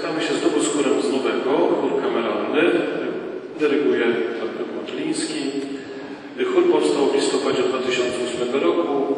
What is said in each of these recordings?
Spotykamy się znowu z chórem z Nowego, chór kameralny, dyryguje pan Piotr Motyliński. Chór powstał w listopadzie 2008 roku.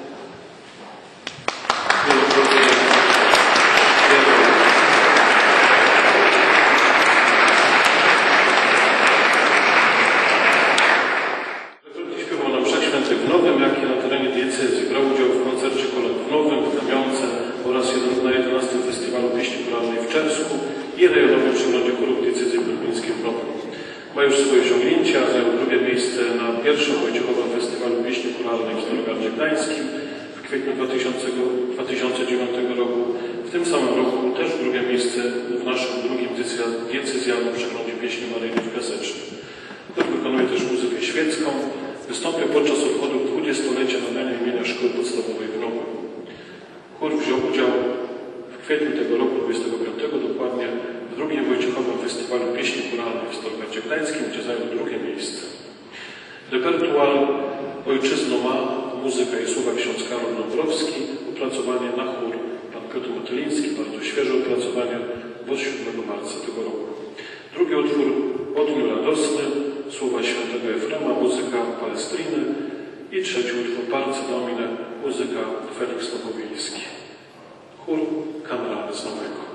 Śpiewał na mszach świętych w Nowym, jak i na terenie diecezji. Brał udział w koncercie kolęd w Nowym, w Kamionce oraz na 11. Festiwalu Pieśni Chóralnej w Czersku i rejonowym przeglądzie chórów diecezji bruklińskiej w Nowym. Ma już swoje osiągnięcia, zajął drugie miejsce na pierwszym Wojciechowym Festiwalu Pieśni Chóralnej w Starogardzie Gdańskim w kwietniu 2009 roku. W tym samym roku też drugie miejsce w naszym drugim diecezjalnym przeglądzie pieśni maryjnej w Piasecznym. Chór wykonuje też muzykę świecką. Wystąpił podczas obchodów 20-lecia nadania imienia Szkoły Podstawowej w Nowym. Chór wziął udział w kwietniu tego roku, 25 dokładnie, w drugim Wojciechowym Festiwalu Pieśni Chóralnej w Starogardzie Gdańskim, gdzie zajął drugie miejsce. Repertuar Ojczyzno ma, muzyka i słowa ksiądz Karol Dąbrowski, opracowanie na chór pan Piotr Motyliński, bardzo świeże opracowanie, bo 7 marca tego roku. Drugi utwór O dniu radosny, słowa świętego Efrema, muzyka Palestriny i trzeci utwór Parce Domine, muzyka Felix Nowowiejski. Chór kameralny z Nowego.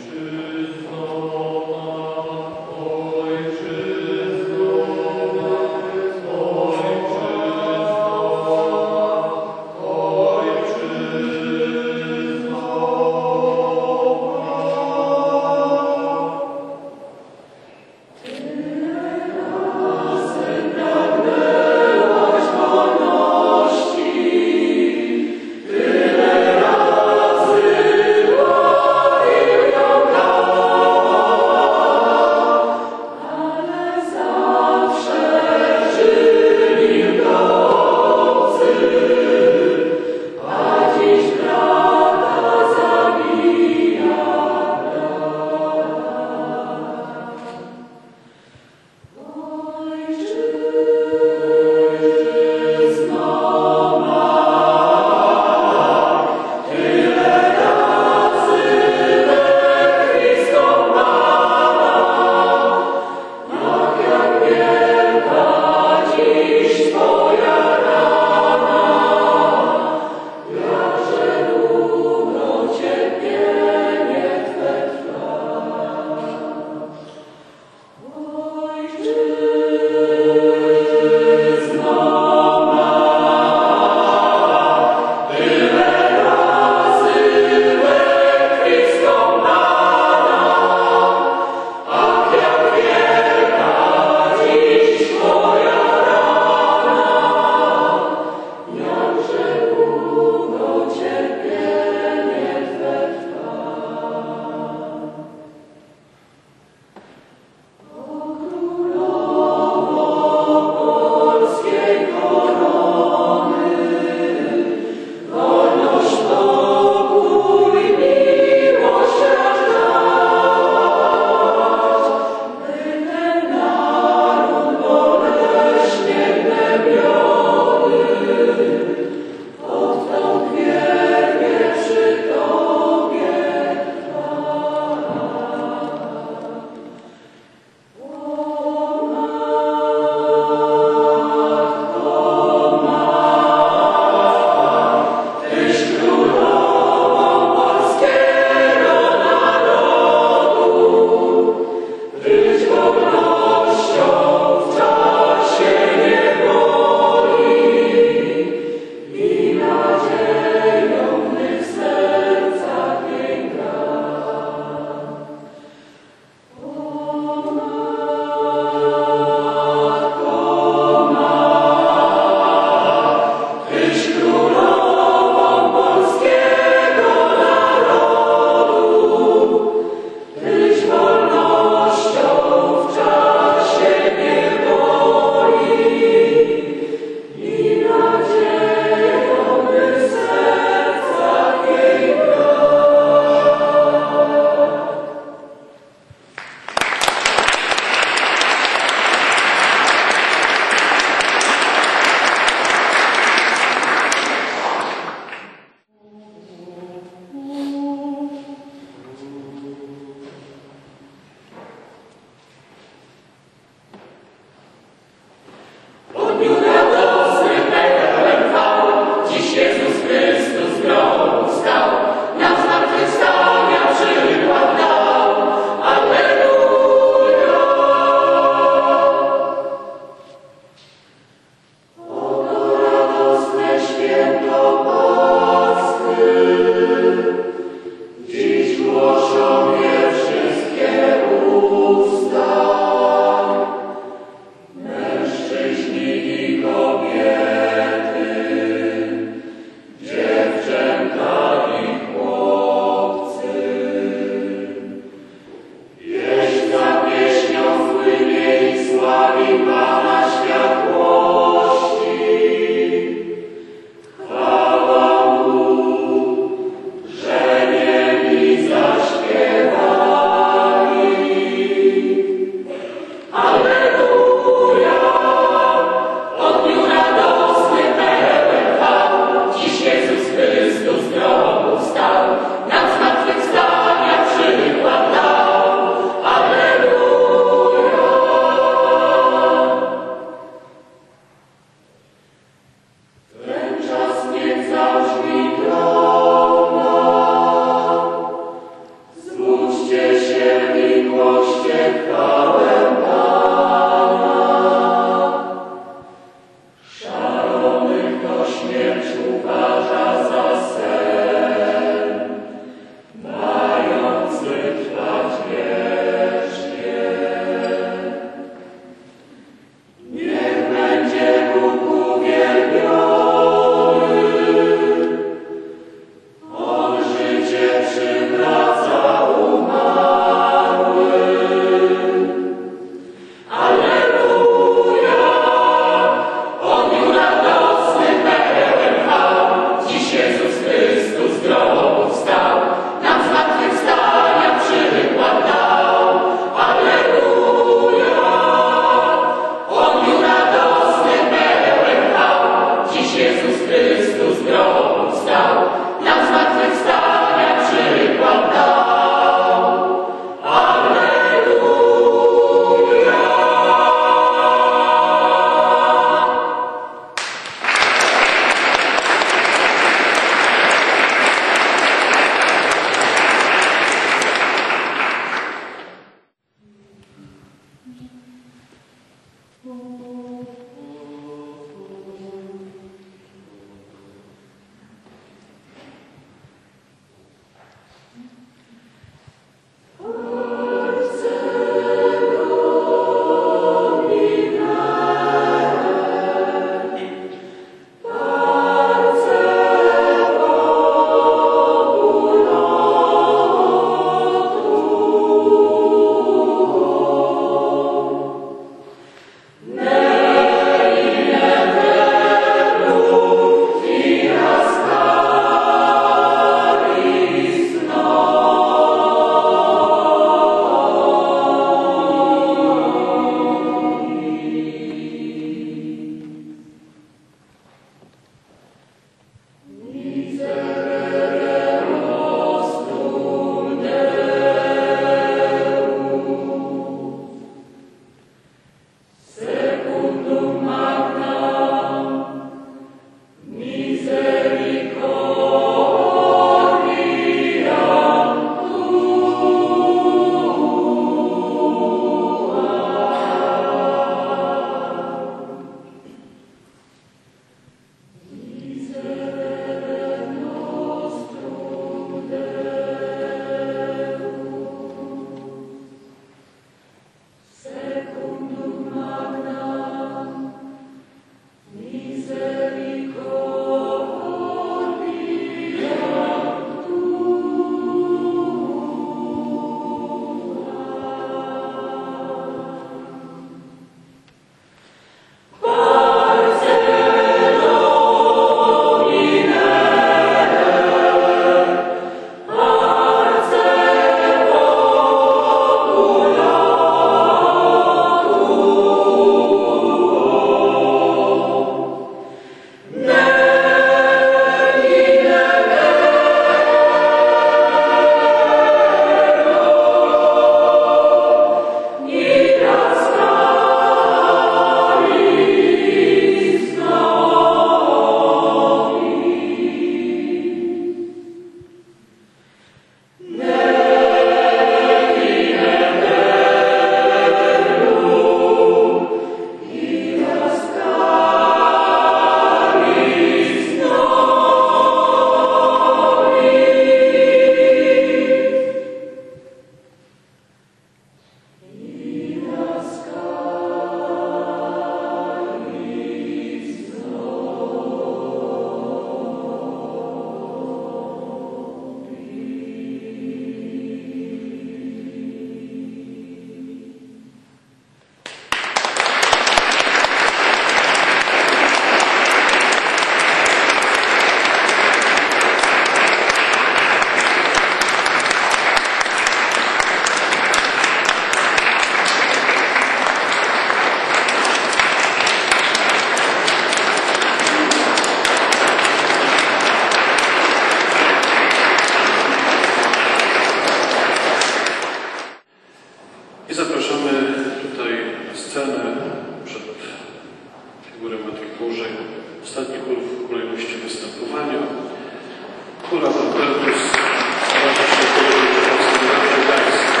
scenę przed figurę Matki Bożej. Ostatni chór w kolejności występowania. Chór Adalbertus składa się z chóru Wojciechowskiego Gdańska.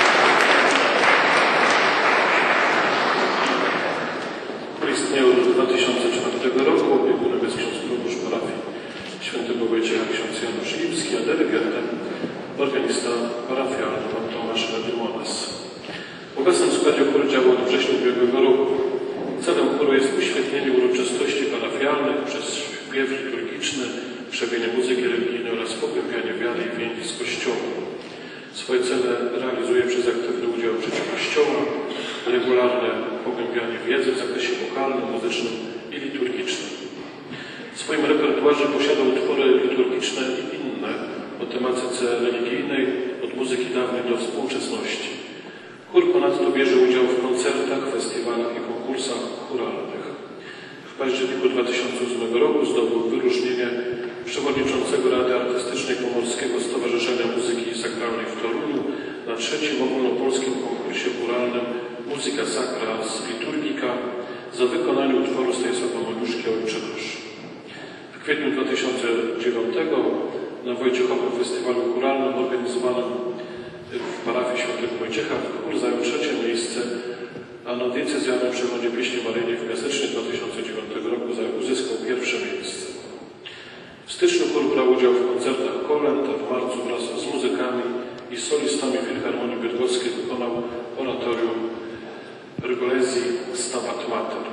Chór istnieje od 2004 roku. Opiekunem jest ksiądz proboszcz parafii Świętego Wojciecha, ksiądz Janusz Lipski, a dyrygentem organista parafialny pan Tomasz Radymonas. W obecnym składzie chór działa od września ubiegłego roku. Celem chóru jest uświetnienie uroczystości parafialnych przez śpiew liturgiczny, krzewienie muzyki religijnej oraz pogłębianie wiary i więzi z Kościołem. Swoje cele realizuje przez aktywny udział w życiu Kościoła, regularne pogłębianie wiedzy w zakresie wokalnym, muzycznym i liturgicznym. W swoim repertuarze posiada utwory liturgiczne i inne o tematyce religijnej, od muzyki dawnej do współczesności. Chór ponadto bierze udział w koncertach, festiwalach i konkursach chóralnych. W październiku 2008 roku zdobył wyróżnienie przewodniczącego Rady Artystycznej Pomorskiego Stowarzyszenia Muzyki Sakralnej w Toruniu na 3. ogólnopolskim konkursie chóralnym Muzyka Sacra z Liturgica za wykonanie utworu Stanisława Moniuszki Ojcze Nasz. W kwietniu 2009 na Wojciechowym Festiwalu Chóralnym organizowanym w parafii Świętego Wojciecha chór zajął 3. miejsce, a na diecezjalnym przeglądzie pieśni maryjnej w Piasecznie 2009 roku uzyskał 1. miejsce. W styczniu chór brał udział w koncertach kolęd, a w marcu wraz z muzykami i solistami Filharmonii Bydgoskiej wykonał oratorium Pergolesi Stabat Mater.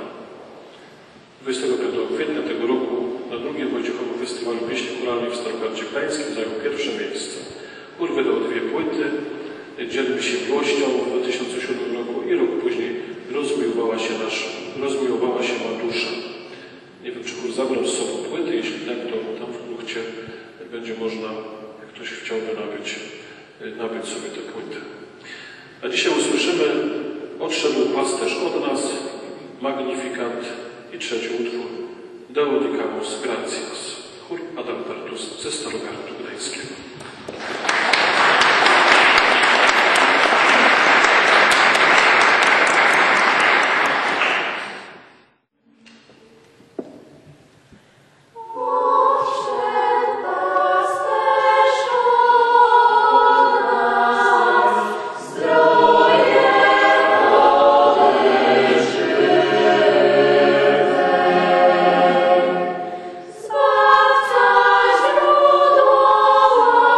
25 kwietnia tego roku na 2. Wojciechowym Festiwalu Pieśni Chóralnej w Starogardzie Gdańskim zajął 1. miejsce. Chór wydał 2 płyty, Dzielmy się miłością w 2007 roku i rok później rozmiłowała się ma dusza. Nie wiem, czy chór zabrał z sobą płyty, jeśli tak, to tam w Kruchcie będzie można, jak ktoś chciałby nabyć sobie te płyty. A dzisiaj usłyszymy Odszedł pasterz od nas, Magnifikat i 3. utwór Deodicamus Gratias. Chór Adalbertus ze Starogardu Gdańskiego. Zbawca źródło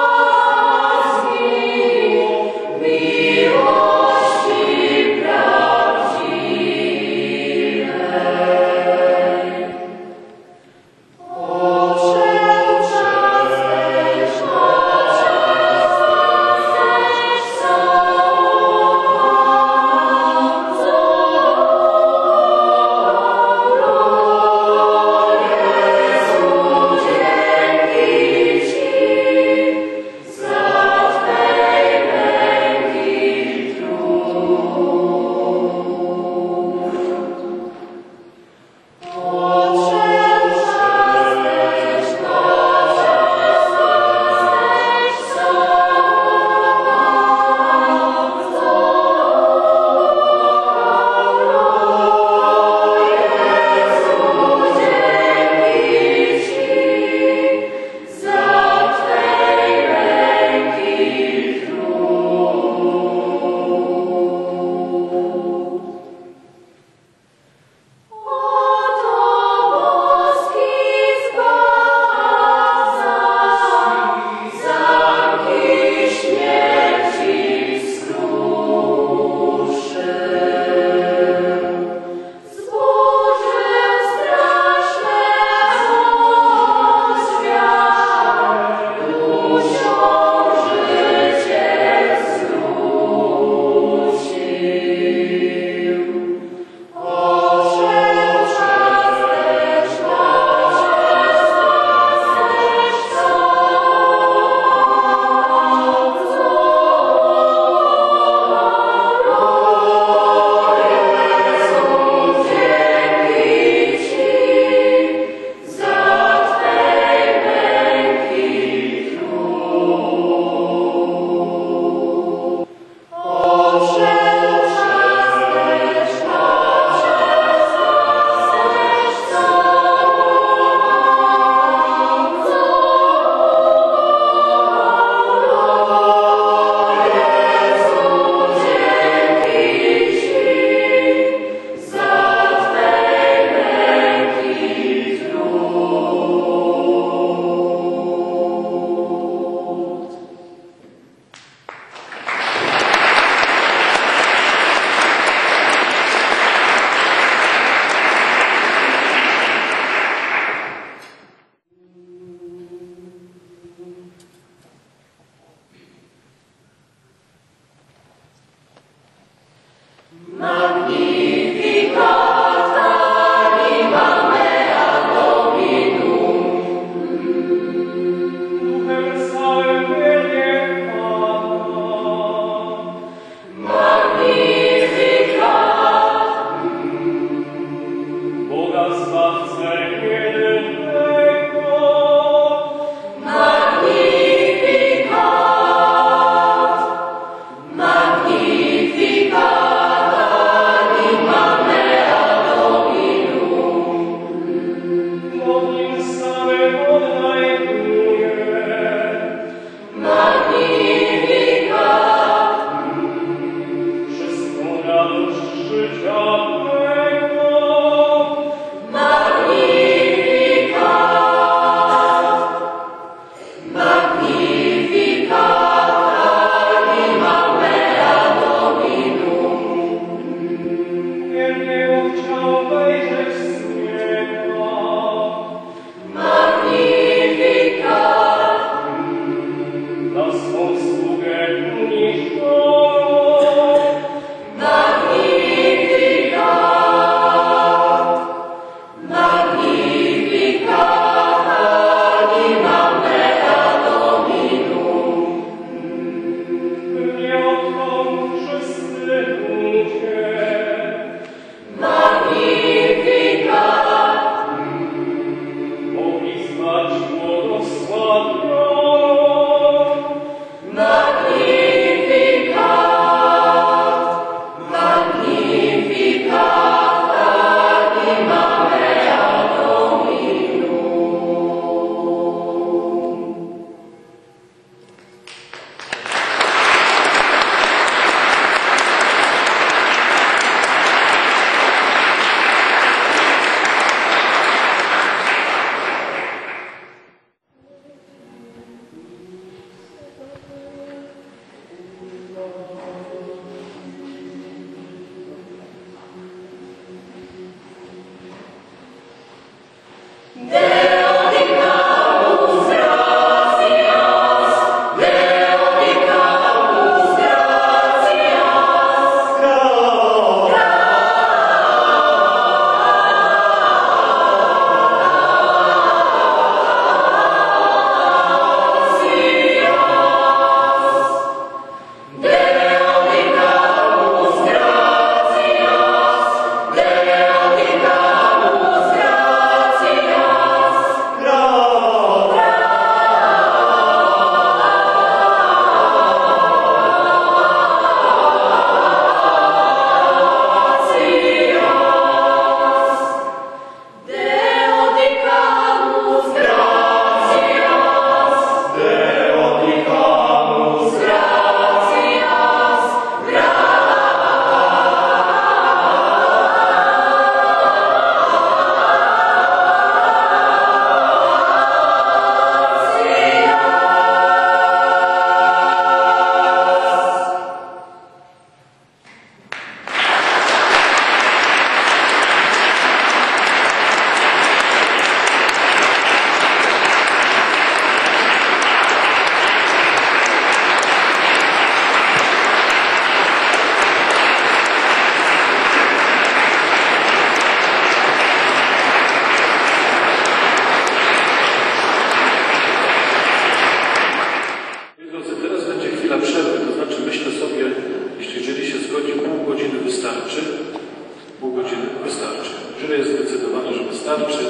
wystarczy.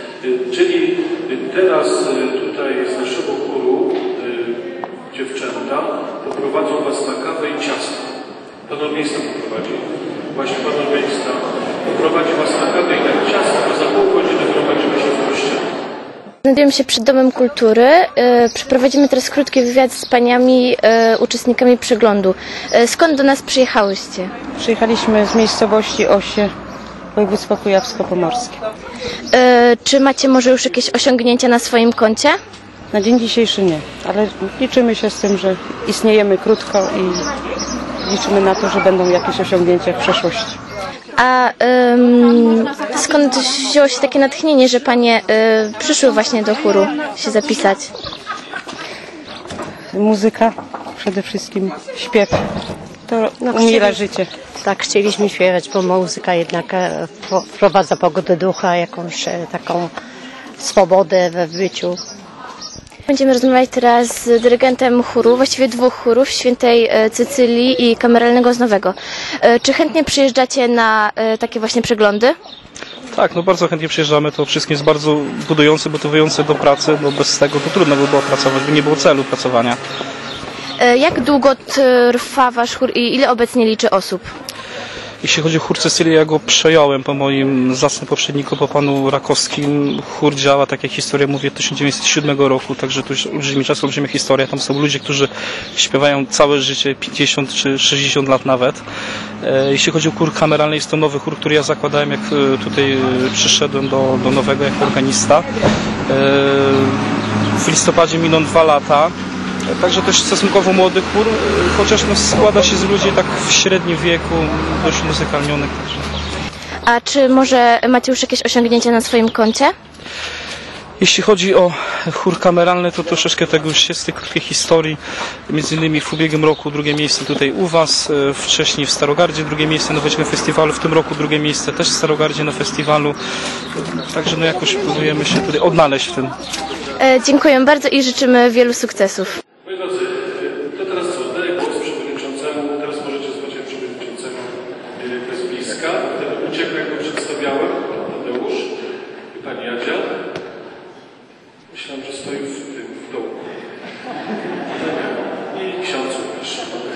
Czyli teraz tutaj z naszego chóru dziewczęta poprowadzą Was na kawę i ciasto. Pan organista poprowadzi. Właśnie Pan organista poprowadzi Was na kawę i na ciasto, a za pół godziny prowadzimy się w kościele. Znajdujemy się przed Domem Kultury. Przeprowadzimy teraz krótki wywiad z paniami uczestnikami przeglądu. Skąd do nas przyjechałyście? Przyjechaliśmy z miejscowości Osie, województwo kujawsko-pomorskie. Czy macie może już jakieś osiągnięcia na swoim koncie? Na dzień dzisiejszy nie, ale liczymy się z tym, że istniejemy krótko i liczymy na to, że będą jakieś osiągnięcia w przyszłości. A skąd wzięło się takie natchnienie, że panie przyszły właśnie do chóru się zapisać? Muzyka, przede wszystkim śpiew To No, umiera życie. Tak, chcieliśmy śpiewać, bo muzyka jednak wprowadza pogodę ducha, jakąś taką swobodę we byciu. Będziemy rozmawiać teraz z dyrygentem chóru, właściwie dwóch chórów, Świętej Cecylii i Kameralnego z Nowego. Czy chętnie przyjeżdżacie na takie właśnie przeglądy? Tak, no bardzo chętnie przyjeżdżamy, to wszystkim jest bardzo budujące, motywujące do pracy, bo bez tego to trudno by było pracować, by nie było celu pracowania. Jak długo trwa wasz chór i ile obecnie liczy osób? Jeśli chodzi o chór Cecylii, ja go przejąłem po moim zacnym poprzedniku, po panu Rakowskim. Chór działa, tak jak historia mówi, od 1907 roku, także to już olbrzymi czas, olbrzymia historia. Tam są ludzie, którzy śpiewają całe życie, 50 czy 60 lat nawet. Jeśli chodzi o chór kameralny, jest to nowy chór, który ja zakładałem, jak tutaj przyszedłem do Nowego jako organista. W listopadzie miną 2 lata. Także też stosunkowo młody chór, chociaż no, składa się z ludzi tak w średnim wieku, dość muzykalnionych. Także. A czy może macie już jakieś osiągnięcia na swoim koncie? Jeśli chodzi o chór kameralny, to troszeczkę tego już jest z tej krótkiej historii. Między innymi w ubiegłym roku drugie miejsce tutaj u Was, wcześniej w Starogardzie drugie miejsce na Nowocieckim Festiwalu, w tym roku drugie miejsce też w Starogardzie na festiwalu. Także no jakoś próbujemy się tutaj odnaleźć w tym. Dziękuję bardzo i życzymy wielu sukcesów. Moi drodzy, to teraz co? Oddaję głos przewodniczącemu. Teraz możecie zobaczyć przewodniczącego z bliska. Wtedy uciekł, jak go przedstawiałem. Tadeusz i pani Jadzia. Myślałem, że stoi w dołu. I ksiądz również.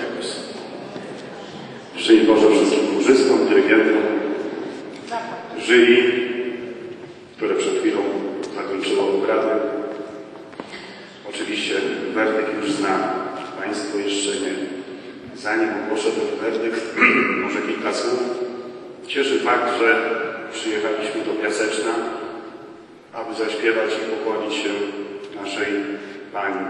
Szczęść Boże wszystkim chórzystom, dyrygentom, jury, które przed chwilą zakończyło obrady. Oczywiście werdykt już znam. Państwo jeszcze nie. Zanim ogłoszę ten werdykt, może kilka słów. Cieszy fakt, że przyjechaliśmy do Piaseczna, aby zaśpiewać i pokłonić się naszej Pani.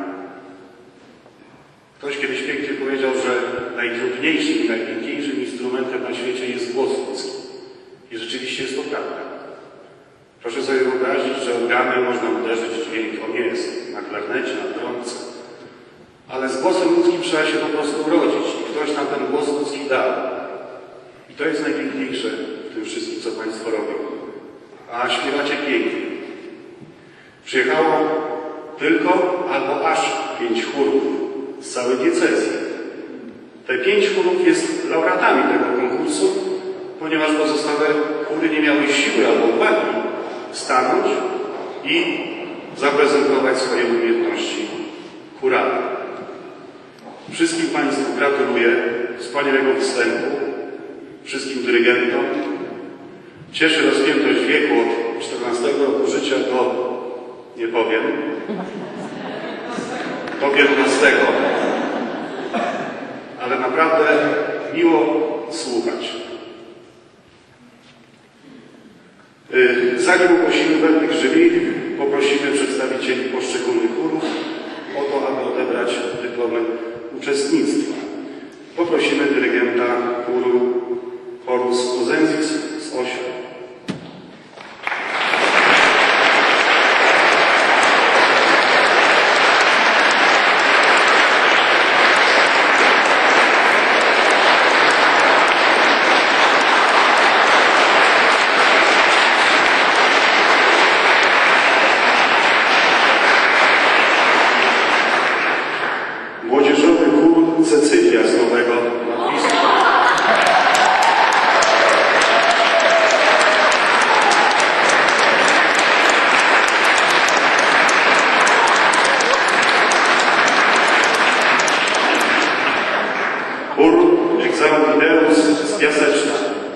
Ktoś kiedyś pięknie powiedział, że najtrudniejszym i najpiękniejszym instrumentem na świecie jest głos ludzki. I rzeczywiście jest to prawda. Proszę sobie wyobrazić, że organem można uderzyć dźwięk o mięs, na klarnecie, na trąbce. Ale z głosem ludzkim trzeba się po prostu urodzić. I ktoś nam ten głos ludzki dał. I to jest najpiękniejsze w tym wszystkim, co Państwo robią. A śpiewacie pięknie. Przyjechało tylko albo aż 5 chórów z całej diecezji. Te 5 chórów jest laureatami tego konkursu, ponieważ pozostałe chóry nie miały siły albo uwagi stanąć i zaprezentować swoje umiejętności chóralne. Wszystkim Państwu gratuluję wspaniałego występu, wszystkim dyrygentom. Cieszy rozpiętość wieku od 14 roku życia do, nie powiem, do 15. Ale naprawdę miło słuchać. Zanim ogłosimy werdykt jury, poprosimy przedstawicieli poszczególnych chórów o to, aby odebrać dyplomy uczestnictwa. Poprosimy dyrygenta chóru Chorus Cosenzis z Ośle. Młodzieżowy chór Cecylia z Nowego Nadwisła. Chór Exauditeus z Piaseczna.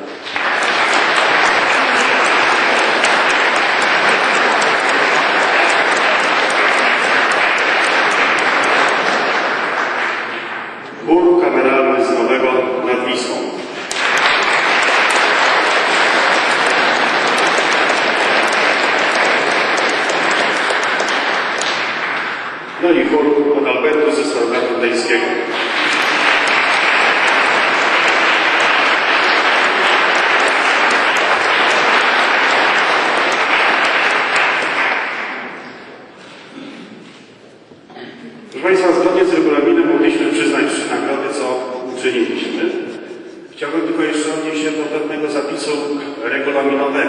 Chór kameralny z Nowego nad Wisłą. No i chór od Albertu ze Starogardu Gdańskiego. Proszę Państwa, zgodnie z regulaminem mogliśmy przyznać 3 nagrody, co uczyniliśmy. do pewnego zapisu regulaminowego.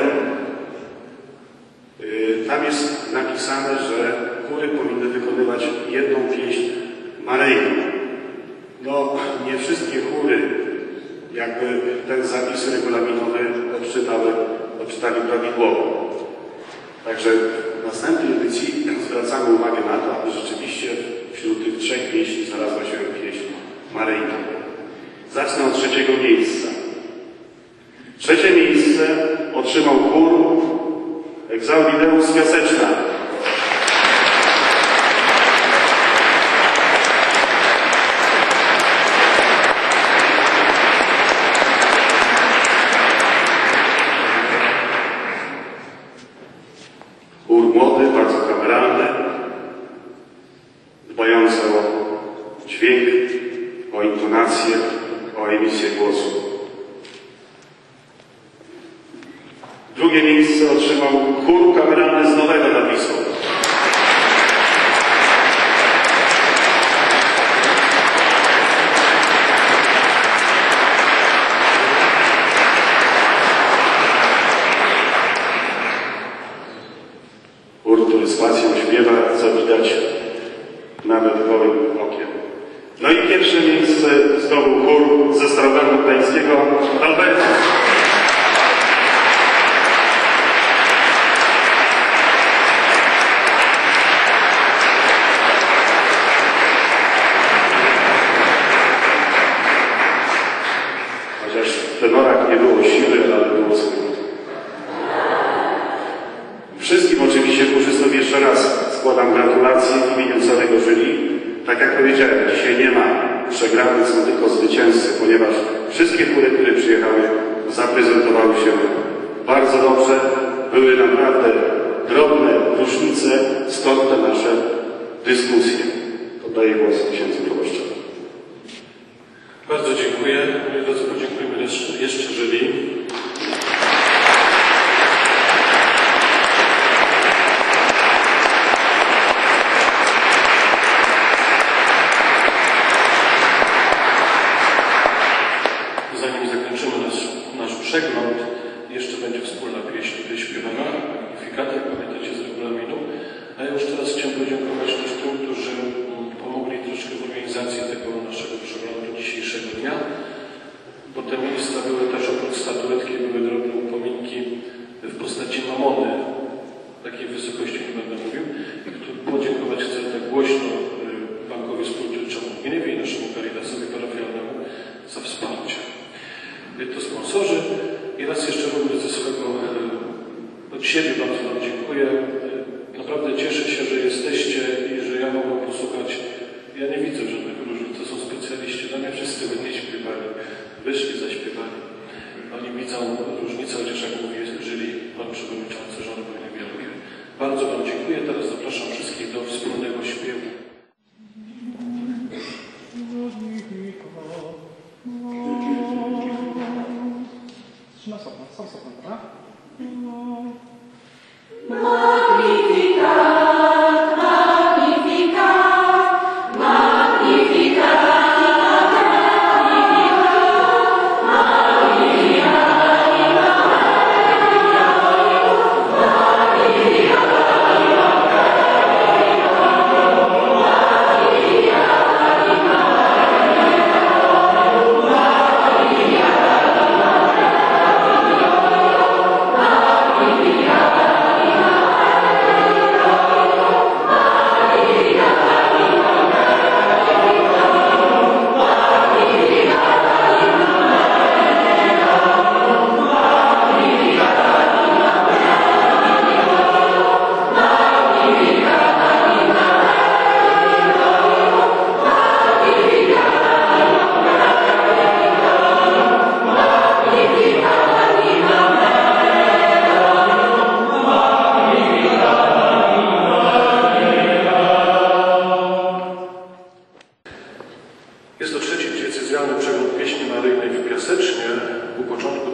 Tam jest napisane, że chóry powinny wykonywać jedną pieśń maryjną. No, nie wszystkie chóry jakby ten zapis regulaminowy odczytali prawidłowo. Także w następnej edycji zwracamy uwagę na to, aby rzeczywiście wśród tych 3 pieśni znalazła się pieśń maryjna. Zacznę od 3. miejsca. 3. miejsce otrzymał chór Exaudideus Piaseczna. Chór młody, bardzo kameralny, dbający o dźwięk, o intonację, o emisję głosu. 2. miejsce otrzymał chór kameralny z Nowego nad Wisłą. Chór, który z pasją śpiewa, co widać nawet gołym okiem. No i 1. miejsce zdobył chór ze Starogardu Gdańskiego Albertus. Chociaż w tenorach nie było siły, ale było słychać. Wszystkim oczywiście chórzystom jeszcze raz składam gratulacje w imieniu całego jury. Tak jak powiedziałem, dzisiaj nie ma przegranych, są tylko zwycięzcy, ponieważ wszystkie chóry, które przyjechały, zaprezentowały się bardzo dobrze. Były naprawdę drobne różnice, stąd te nasze dyskusje. Oddaję głos księdzu proboszczowi. Bardzo dziękuję. Moi drodzy, podziękujemy jeszcze jury. Zanim zakończymy nasz przegląd, jeszcze będzie wspólna pieśń wyśpiewana, Magnificat, jak pamiętacie z regulaminu. A ja już teraz chciałem podziękować też tym, którzy pomogli troszkę w organizacji tego naszego przeglądu dzisiejszego dnia, bo te miejsca były też oprócz statuetki, były drobne upominki w postaci mamony, takiej wysokości nie będę mówił, i podziękować chcę tak głośno Bankowi Spółdzielczemu w Gniewie i naszemu Caritasowi parafialnemu za wsparcie. To sponsorzy i raz jeszcze również ze swego od siebie bardzo Wam dziękuję. Naprawdę cieszę się, że jesteście i że ja mogę posłuchać. Ja nie widzę żadnych różnic, to są specjaliści. Dla mnie wszyscy ładnie śpiewali, wyszli, zaśpiewali. Oni widzą różnicę, chociaż jak mówi jury Pan Przewodniczący, że one były niewielkie. Bardzo Wam dziękuję. Teraz zapraszam wszystkich do wspólnego śpiewu. Magnificat.